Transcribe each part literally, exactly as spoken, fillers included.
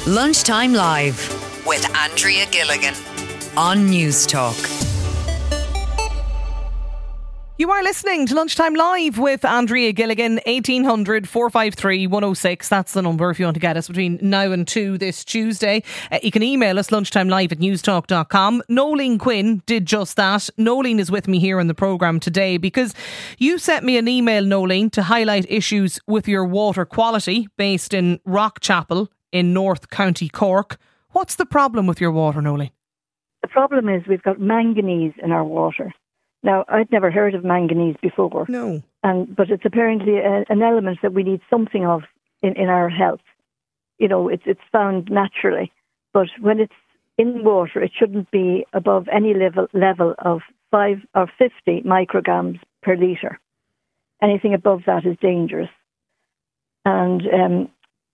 Lunchtime Live with Andrea Gilligan on News Talk. You are listening to Lunchtime Live with Andrea Gilligan. eighteen hundred, four five three, one oh six. That's the number if you want to get us between now and two this Tuesday. Uh, you can email us lunchtimelive at newstalk dot com. Nolene Quinn did just that. Nolene is with me here in the programme today because you sent me an email, Nolene, to highlight issues with your water quality based in Rockchapel in North County Cork. What's the problem with your water, Nolene? The problem is we've got manganese in our water. Now, I'd never heard of manganese before. No. And but it's apparently a, an element that we need something of in, in our health. You know, it's it's found naturally. But when it's in water, it shouldn't be above any level level of five or fifty micrograms per litre. Anything above that is dangerous. And um,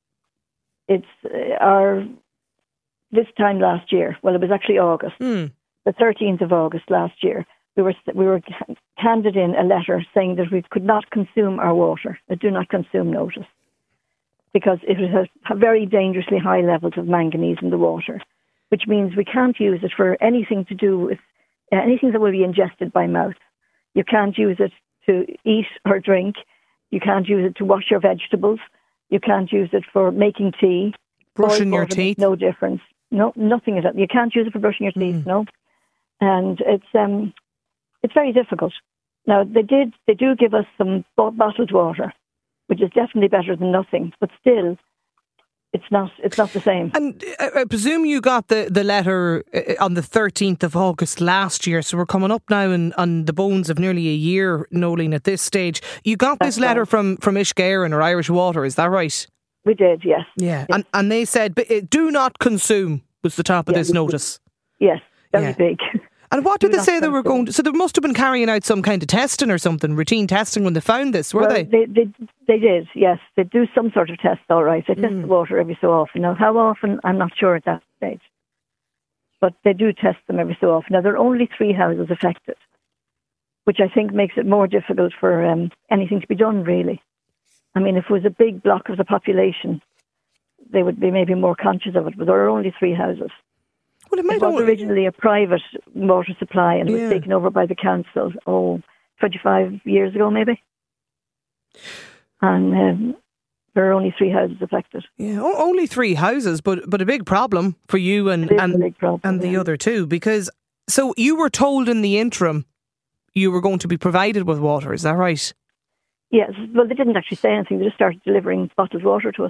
it's uh, our this time last year. Well, it was actually August, Mm. the thirteenth of August last year. We were we were handed in a letter saying that we could not consume our water, a do not consume notice, because it has very dangerously high levels of manganese in the water, which means we can't use it for anything to do with uh, anything that will be ingested by mouth. You can't use it to eat or drink. You can't use it to wash your vegetables. You can't use it for making tea. Brushing your water teeth? makes no difference. No, nothing at all. You can't use it for brushing your teeth, Mm. no. And it's um. It's very difficult. Now, they did. They do give us some bo- bottled water, which is definitely better than nothing. But still, it's not. It's not the same. And I, I presume you got the, the letter on the thirteenth of August last year. So we're coming up now in, on the bones of nearly a year, Nolene, at this stage. You got That's this letter right. from, from Ishgairin or Irish Water, is that right? We did, yes. Yeah. Yes. And and they said, "But, uh, do not consume," was the top of Yeah, this we- notice. Yes, very Yeah. big. And what Do did they not say they were consume. going to... So they must have been carrying out some kind of testing or something, routine testing when they found this, were well, they? they, they they did, yes. They do some sort of test, all right. They test Mm. the water every so often. Now, how often, I'm not sure at that stage. But they do test them every so often. Now, there are only three houses affected, which I think makes it more difficult for um, anything to be done, really. I mean, if it was a big block of the population, they would be maybe more conscious of it, but there are only three houses. Well, it might It was only- originally a private water supply and it Yeah. was taken over by the council, oh, twenty-five years ago maybe. And um, there are only three houses affected. Yeah, o- only three houses, but but a big problem for you and It is a and, big problem, and the yeah. other two, because so you were told in the interim you were going to be provided with water, is that right? Yes, well, they didn't actually say anything. They just started delivering bottled water to us.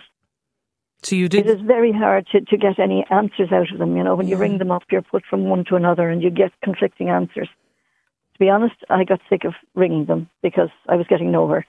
So you It did. is very hard to, to get any answers out of them. You know, when you Yeah. ring them up, you're put from one to another and you get conflicting answers. To be honest, I got sick of ringing them because I was getting nowhere.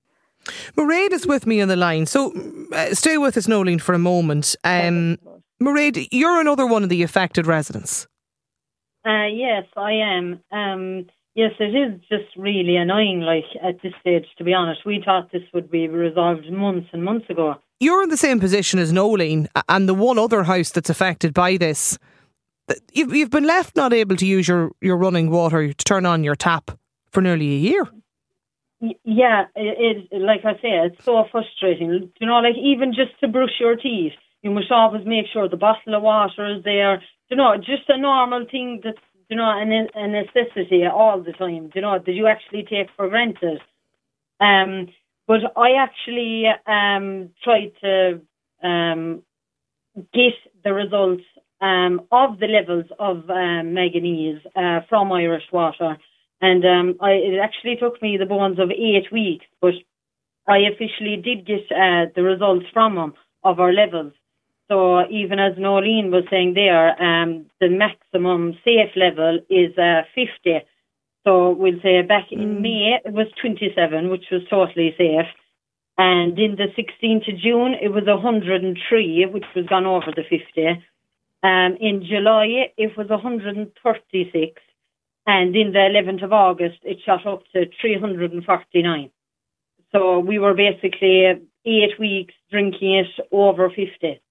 Mairead is with me on the line, so uh, stay with us, Nolene, for a moment. Um, Mairead, you're another one of the affected residents. Uh, yes, I am. Um, yes, it is just really annoying, like, at this stage, to be honest. We thought this would be resolved months and months ago. You're in the same position as Nolene and the one other house that's affected by this. You've, you've been left not able to use your, your running water to turn on your tap for nearly a year. Y- Yeah, it, it, like I say, it's so frustrating. You know, like, even just to brush your teeth, you must always make sure the bottle of water is there. You know, just a normal thing that's, you know, a, ne- a necessity all the time, you know, that you actually take for granted. Um, but I actually um, tried to um, get the results um, of the levels of um, manganese uh, from Irish Water. And um, I, it actually took me the bones of eight weeks, but I officially did get uh, the results from them of our levels. So even as Nolene was saying there, um, the maximum safe level is uh, fifty. So we'll say back in Mm. May it was twenty-seven, which was totally safe. And in the sixteenth of June it was one hundred three, which was gone over the fifty. Um, in July it was one hundred thirty-six. And in the eleventh of August, it shot up to three hundred forty-nine. So we were basically eight weeks drinking it over fifty.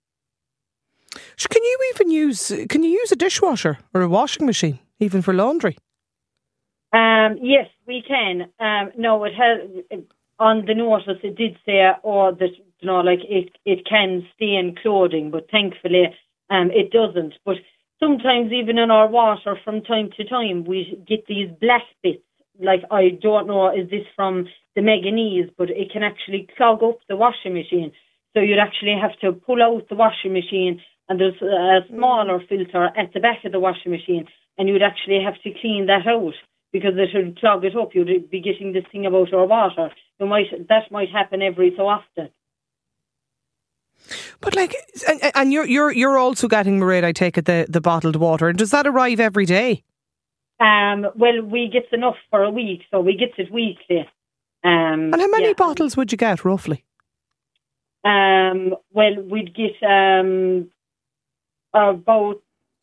Can you even use, can you use a dishwasher or a washing machine, even for laundry? Um, yes, we can. Um, no, it has, on the notice it did say, oh, that you know, like it, it can stain clothing, but thankfully um, it doesn't. But sometimes even in our water from time to time, we get these black bits. Like, I don't know, is this from the manganese, but it can actually clog up the washing machine. So you'd actually have to pull out the washing machine, and there's a smaller filter at the back of the washing machine, and you'd actually have to clean that out because it would clog it up. You'd be getting this thing about your water. You might that might happen every so often. But like, and, and you're you're you're also getting, Mairead, I take it, the, the bottled water. Does that arrive every day? Um, well, we get enough for a week, so we get it weekly. Um, and how many yeah. bottles would you get, roughly? Um, well, we'd get um, about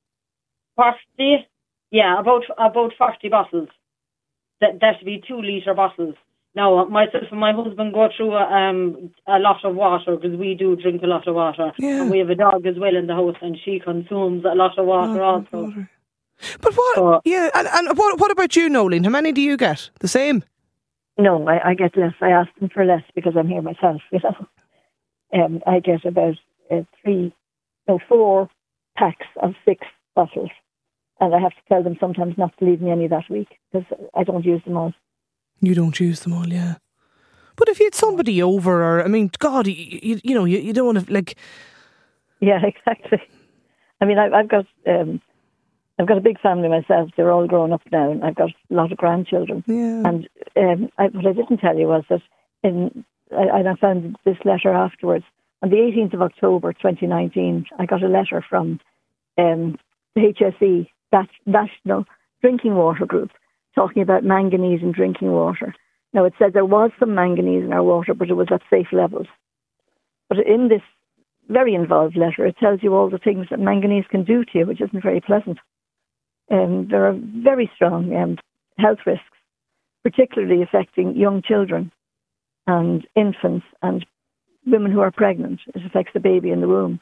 forty, yeah, about about forty bottles. That that would be two litre bottles. Now, myself and my husband go through um, a lot of water because we do drink a lot of water. Yeah. And we have a dog as well in the house, and she consumes a lot of water oh, also. Water. But what? So, yeah, and, and what? What about you, Noeline? How many do you get? The same? No, I, I get less. I ask them for less because I'm here myself, you know. Um, I get about uh, three, no, four packs of six bottles. And I have to tell them sometimes not to leave me any that week because I don't use them all. You don't use them all, yeah. But if you had somebody over, or, I mean, God, you, you, you know, you, you don't want to, like... Yeah, exactly. I mean, I, I've got... Um, I've got a big family myself. They're all grown up now, and I've got a lot of grandchildren. Yeah. And um, I, what I didn't tell you was that in I, I found this letter afterwards. On the eighteenth of October, twenty nineteen, I got a letter from um, the H S E, that National Drinking Water Group, talking about manganese in drinking water. Now, it said there was some manganese in our water, but it was at safe levels. But in this very involved letter, it tells you all the things that manganese can do to you, which isn't very pleasant. Um, there are very strong um, health risks, particularly affecting young children and infants and women who are pregnant. It affects the baby in the womb.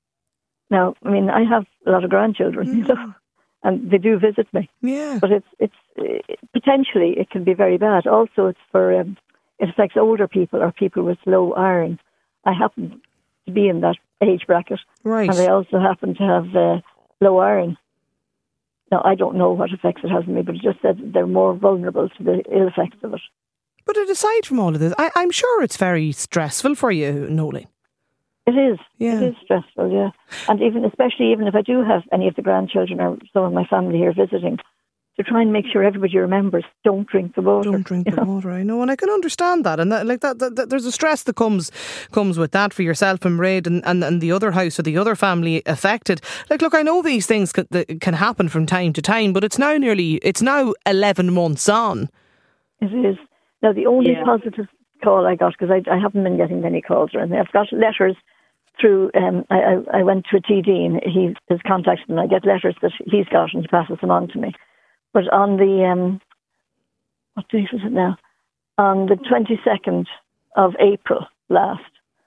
Now, I mean, I have a lot of grandchildren, mm. you know, and they do visit me. Yeah. But it's it's it, potentially it can be very bad. Also, it's for um, it affects older people or people with low iron. I happen to be in that age bracket, right? And I also happen to have uh, low iron. Now, I don't know what effects it has on me, but it just said they're more vulnerable to the ill effects of it. But aside from all of this, I, I'm sure it's very stressful for you, Noeline. It is. Yeah. It is stressful, yeah. And even, especially even if I do have any of the grandchildren or some of my family here visiting, to try and make sure everybody remembers, don't drink the water. Don't drink the know? water, I know, and I can understand that. And that, like that, that, that, there's a stress that comes comes with that for yourself and Mairead and, and, and the other house or the other family affected. Like, look, I know these things can, that can happen from time to time, but it's now nearly, it's now eleven months on. It is. Now, the only yeah. positive call I got, because I, I haven't been getting many calls or anything, I've got letters through, um, I, I, I went to a T D and he has contacted me. I get letters that he's got and he passes them on to me. But on the, um, what date is it now? On the twenty-second of April last,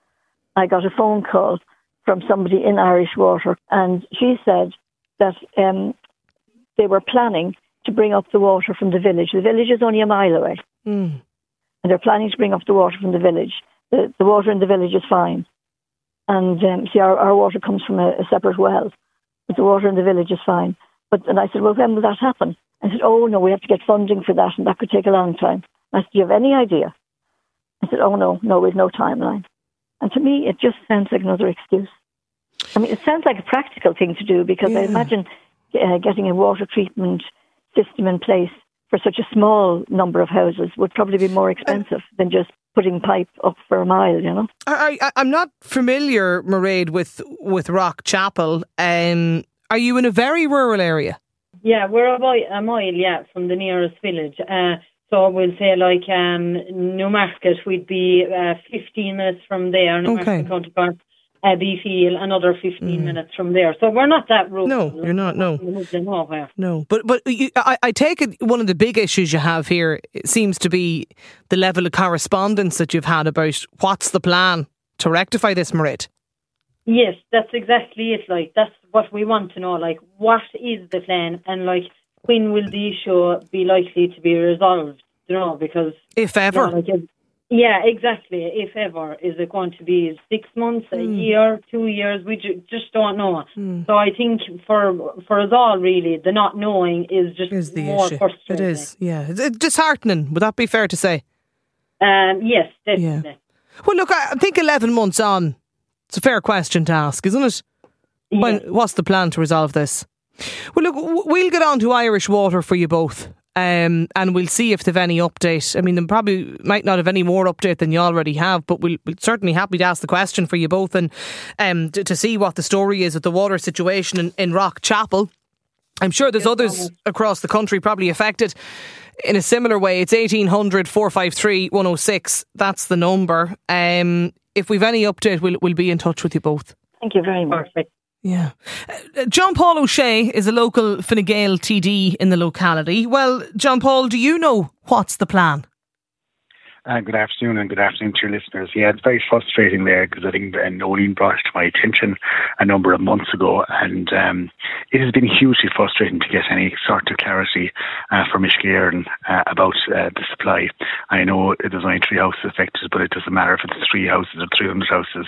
I got a phone call from somebody in Irish Water, and she said that um, they were planning to bring up the water from the village. The village is only a mile away. Mm. And they're planning to bring up the water from the village. The, the water in the village is fine. And um, see, our, our water comes from a, a separate well, but the water in the village is fine. But and I said, well, when will that happen? I said, oh, no, we have to get funding for that, and that could take a long time. I said, do you have any idea? I said, oh, no, no, we've no timeline. And to me, it just sounds like another excuse. I mean, it sounds like a practical thing to do, because yeah. I imagine uh, getting a water treatment system in place for such a small number of houses would probably be more expensive uh, than just putting pipe up for a mile, you know. I, I, I'm not familiar, Mairead, with, with Rock Chapel. Um, are you in a very rural area? Yeah, we're about a mile, yeah, from the nearest village. Uh, so we'll say like um, Newmarket, we'd be uh, fifteen minutes from there. Newmarket okay. County Park, uh, Beefield, another fifteen mm. minutes from there. So we're not that rural. No, you're not, no. Nowhere. No, but but you, I, I take it one of the big issues you have here it seems to be the level of correspondence that you've had about what's the plan to rectify this, Mairead. Yes, that's exactly it. Like, that's what we want to know. Like, what is the plan, and like, when will the issue be likely to be resolved? You know, because if ever, you know, like, Yeah, exactly. If ever, is it going to be six months, a mm. year, two years? We ju- just don't know. Mm. So I think for for us all, really, the not knowing is just is the more issue. frustrating. It is, yeah. It's disheartening. Would that be fair to say? Um, yes, definitely. Yeah. Well, look, I think eleven months on, it's a fair question to ask, isn't it? Yeah. When, what's the plan to resolve this? Well, look, we'll get on to Irish Water for you both. Um, and we'll see if they've any update. I mean, they probably might not have any more update than you already have, but we'll, we'll certainly happy to ask the question for you both and um, to, to see what the story is with the water situation in, in Rockchapel. I'm sure there's others across the country probably affected in a similar way. It's eighteen hundred, four five three, one oh six. That's the number. Um, if we've any update, we'll, we'll be in touch with you both. Thank you very much. Perfect. Yeah. Uh, John Paul O'Shea is a local Fine Gael T D in the locality. Well, John Paul, do you know what's the plan? Uh, good afternoon and good afternoon to your listeners. Yeah, it's very frustrating there because I think uh, Nolene brought it to my attention a number of months ago, and um, it has been hugely frustrating to get any sort of clarity uh, from Ishkir uh, about uh, the supply. I know there's only three houses affected, but it doesn't matter if it's three houses or three hundred houses.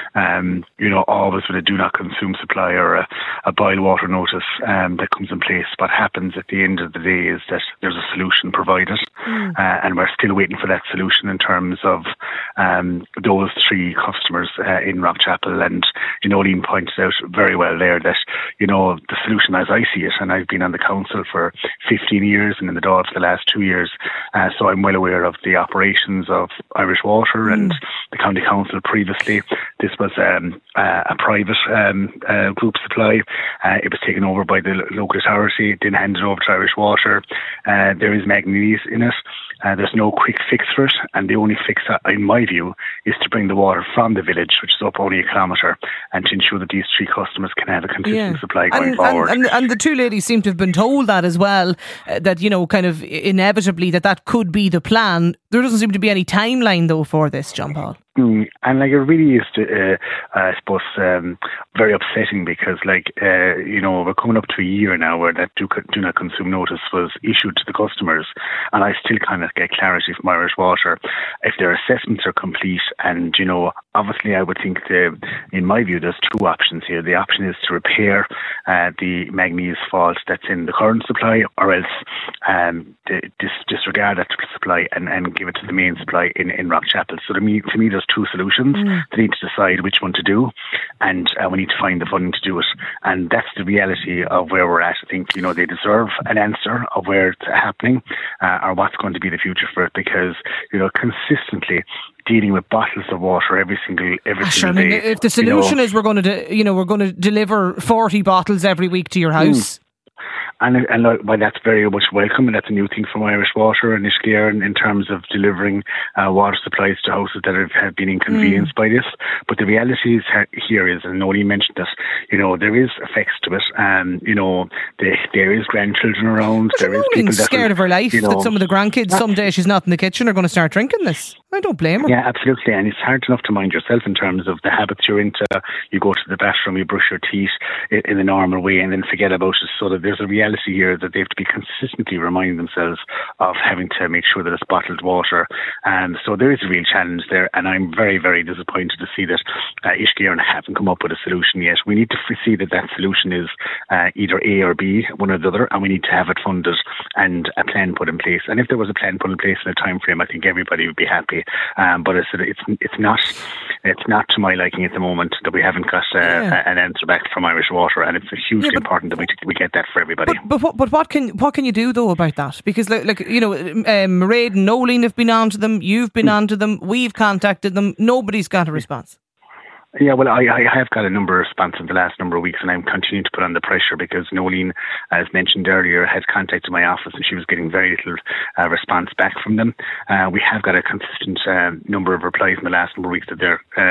Um, you know, always with a do not consume supply or a, a boil water notice um, that comes in place, what happens at the end of the day is that there's a solution provided, mm. uh, and we're still waiting for that solution in terms of um, those three customers uh, in Rockchapel. And, you know, Liam pointed out very well there that, you know, the solution as I see it, and I've been on the council for fifteen years and in the Dáil for the last two years, uh, so I'm well aware of the operations of Irish Water mm. and the County Council previously. This was um, uh, a private um, uh, group supply. Uh, it was taken over by the local authority, then handed over to Irish Water. Uh, there is manganese in it. Uh, there's no quick fix for it, and the only fix, uh, in my view, is to bring the water from the village, which is up only a kilometre, and to ensure that these three customers can have a consistent yeah. supply going and, forward. And, and, and the two ladies seem to have been told that as well, uh, that, you know, kind of inevitably that that could be the plan. There doesn't seem to be any timeline, though, for this, John Paul. Mm, and like it really is, to, uh, I suppose, um, very upsetting because, like, uh, you know, we're coming up to a year now where that do, do not consume notice was issued to the customers, and I still kind of get clarity from Irish Water if their assessments are complete. And, you know, obviously, I would think, the, in my view, there's two options here. The option is to repair uh, the manganese fault that's in the current supply, or else um, dis- disregard that supply and, and give it to the main supply in, in Rockchapel. So to me, to me, there's two solutions. Mm. They need to decide which one to do, and uh, we need to find the funding to do it. And that's the reality of where we're at. I think, you know, they deserve an answer of where it's happening uh, or what's going to be the future for it, because, you know, consistently dealing with bottles of water every single every Gosh, single I mean, day. If the solution you know, is we're going to, de- you know, we're going to deliver forty bottles every week to your house. Mm. And, and like, well, that's very much welcome, and that's a new thing from Irish Water and Ishkir in, in terms of delivering uh, water supplies to houses that have, have been inconvenienced mm. by this. But the reality is ha- here is, and Noli mentioned that, you know, there is effects to it. Um, you know, the, there is grandchildren around. But there is people scared of her life, you know, that some of the grandkids someday she's not in the kitchen are going to start drinking this. I don't blame her. Yeah, absolutely. And it's hard enough to mind yourself in terms of the habits you're into. You go to the bathroom, you brush your teeth in, in the normal way, and then forget about it. So that there's a reality here that they have to be consistently reminding themselves of having to make sure that it's bottled water. And so there is a real challenge there, and I'm very, very disappointed to see that uh, Ishkir haven't come up with a solution yet. We need to see that that solution is uh, either A or B, one or the other, and we need to have it funded and a plan put in place. And if there was a plan put in place in a time frame, I think everybody would be happy. Um, but it's it's it's not it's not to my liking at the moment that we haven't got uh, yeah. an answer back from Irish Water, and it's hugely yeah, but, important that we we get that for everybody. But, but what but what can what can you do though about that? Because like, like you know, um, Mairead and Nolene have been on to them, you've been mm. on to them, we've contacted them, nobody's got a response. Yeah, well, I, I have got a number of responses in the last number of weeks, and I'm continuing to put on the pressure because Nolene, as mentioned earlier, had contacted my office and she was getting very little uh, response back from them. Uh, we have got a consistent uh, number of replies in the last number of weeks that they're um,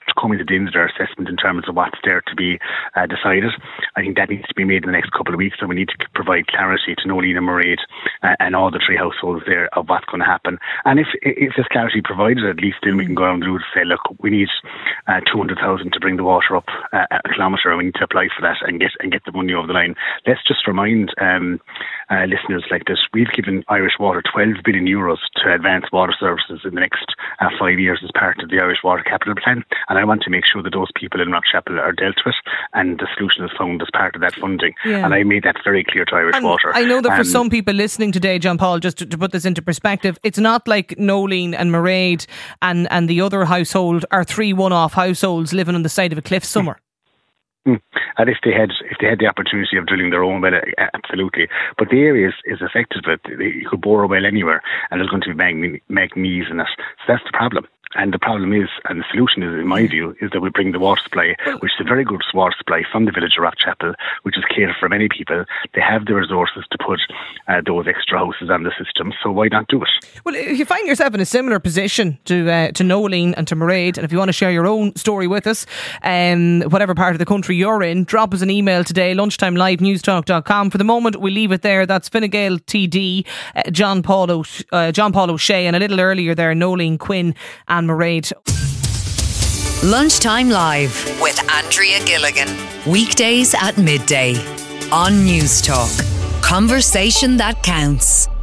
coming to the end of their assessment in terms of what's there to be uh, decided. I think that needs to be made in the next couple of weeks, and we need to provide clarity to Nolene and Mairead uh, and all the three households there of what's going to happen. And if if there's clarity provided, at least then we can go around the road and say, look, we need uh, two hundred thousand to bring the water up uh, a kilometre, and we need to apply for that and get and get the money over the line. Let's just remind um, uh, listeners like this, we've given Irish Water twelve billion euros to advance water services in the next uh, five years as part of the Irish Water Capital Plan, and I want to make sure that those people in Rockchapel are dealt with and the solution is found as part of that funding. Yeah. And I made that very clear to Irish and Water. I know that for um, some people listening today, John Paul, just to, to put this into perspective, it's not like Nolene and Mairead and, and the other household are three one-off households living on the side of a cliff somewhere. Mm. And if they had if they had the opportunity of drilling their own well, absolutely. But the area is, is affected with it. You could bore a well anywhere and there's going to be mag- manganese in it. So that's the problem. And the problem is, and the solution is, in my view, is that we bring the water supply, which is a very good water supply from the village of Rockchapel, which is catered for many people. They have the resources to put uh, those extra houses on the system, so why not do it? Well, if you find yourself in a similar position to uh, to Nolene and to Mairead, and if you want to share your own story with us, um, whatever part of the country you're in, drop us an email today, lunchtime live newstalk dot com. For the moment, we leave it there. That's Fine Gael T D, uh, John Paul, o- uh, John Paul O'Shea, and a little earlier there, Nolene Quinn and Mairead. Lunchtime Live with Andrea Gilligan. Weekdays at midday on Newstalk. Conversation that counts.